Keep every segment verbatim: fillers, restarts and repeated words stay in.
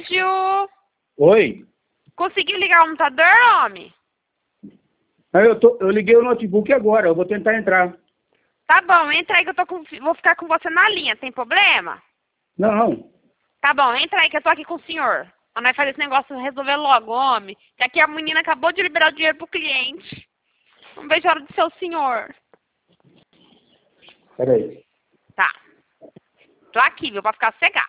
Sérgio! Oi? Conseguiu ligar o computador, homem? Ah, Eu, tô, eu liguei o notebook agora, eu vou tentar entrar. Tá bom, entra aí que eu tô com, vou ficar com você na linha, tem problema? Não, Tá bom, entra aí que eu tô aqui com o senhor. Pra nós fazer esse negócio resolver logo, homem. Que aqui a menina acabou de liberar o dinheiro pro cliente. Não vejo a hora do seu senhor. peraí. Tá. Tô aqui, viu, pra ficar sossegado.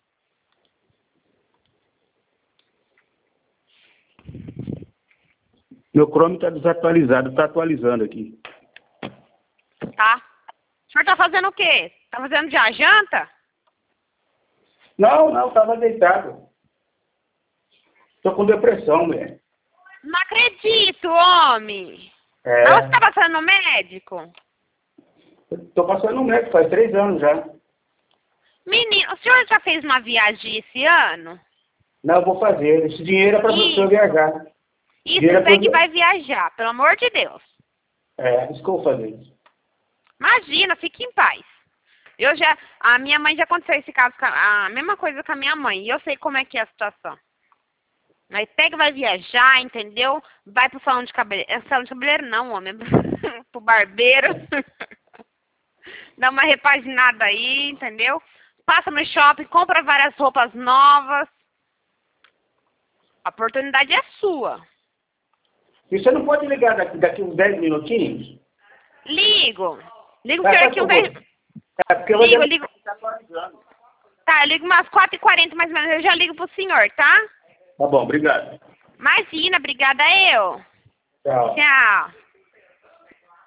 Meu Chrome tá desatualizado, tá atualizando aqui. Tá. O senhor tá fazendo o quê? Tá fazendo já a janta? Não, não, tava deitado. Tô com depressão, mulher. Não acredito, homem. É, Mas você tá passando no médico? tô passando no médico, faz três anos já. Menino, o senhor já fez uma viagem esse ano? Não, eu vou fazer. Esse dinheiro é pra você Isso. viajar. Isso, Dinheiro é você pra... que vai viajar, pelo amor de Deus. É, isso que eu vou fazer. Imagina, fique em paz. Eu já, a minha mãe já aconteceu esse caso, com a, a mesma coisa com a minha mãe, e eu sei como é que é a situação. Aí pega e vai viajar, entendeu? Vai pro salão de cabeleireiro, salão de cabeleireiro não, homem, pro barbeiro. Dá uma repaginada aí, entendeu? Passa no shopping, compra várias roupas novas. A oportunidade é sua. E você não pode ligar daqui, daqui uns dez minutinhos? Ligo. Ligo Tá, o senhor faz aqui um favor. dez... É, porque eu vou Ligo, demorar, ligo. tá atualizando. Tá, eu ligo umas quatro e quarenta mais ou menos, eu já ligo pro senhor, tá? Tá bom, obrigado. Imagina, obrigada eu. Tchau. Tchau.